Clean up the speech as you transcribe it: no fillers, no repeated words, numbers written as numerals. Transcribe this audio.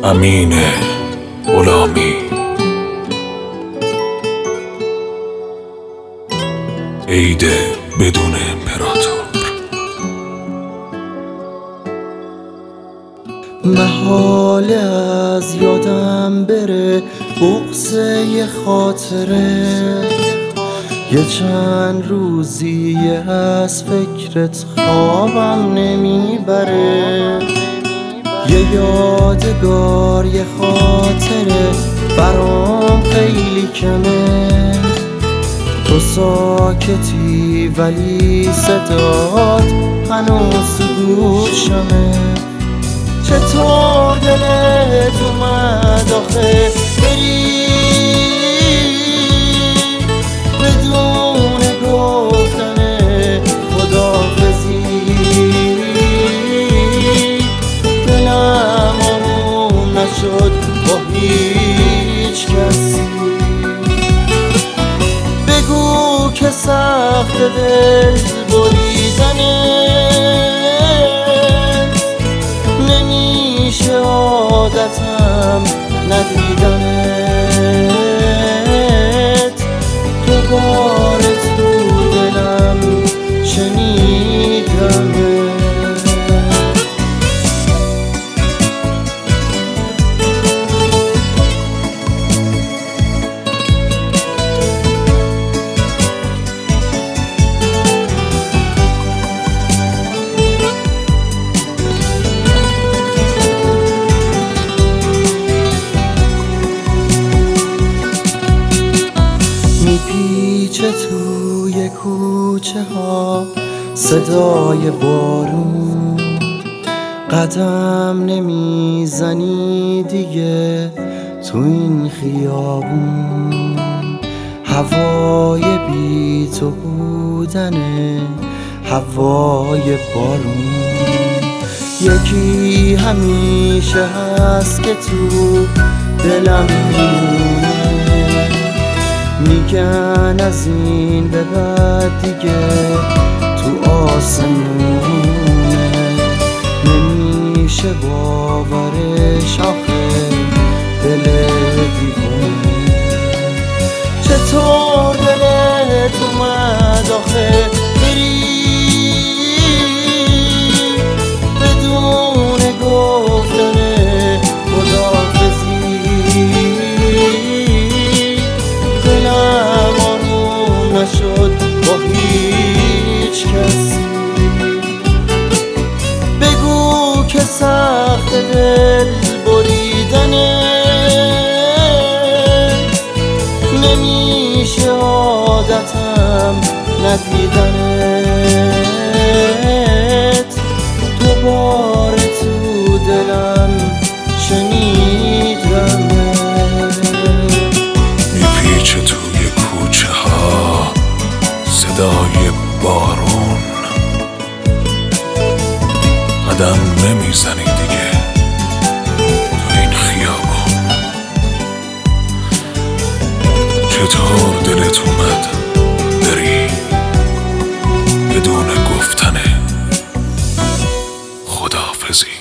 امین غلامی. عید بدون امپراتور. محال از یادم بره بغض یه خاطره، یه چند روزیه از فکرت خوابم نمیبره. یه یادگار یه خاطره برام خیلی کمه، تو ساکتی ولی صدات هنوز گوشمه. چطور دلت اومد آخه بری بدون گفتن خداحافظی؟ دلم آروم نشد با هیچ کسی. بگو که سخت دل بریدنه نمیشه، عادتم ندیدنت. دوباره تو دلم شنیدمت. میپیچه توی کوچه ها صدای بارون، قدم نمیزنی دیگه تو این خیابون. هوای بی تو بودنه هوای بارون. یکی همیشه هست که تو دلم میمونه، میگن از این به بعد دیگه تو آسمونه. نمیشه باورش آخه دل دیوونه. چطور دلت اومد آخه بری بدون گفتن خداحافظی؟ دلم آروم نشد با هیچ کسی. بگو که سخت دل بریدنه نمیشه، عادتم ندیدنت. دوباره تو دلم شنیدمت. میپیچه توی کوچه ها صدای بارون، قدم نمیزنی دیگه تو این خیابون. چطور دلت اومد بری بدون گفتن خداحافظی؟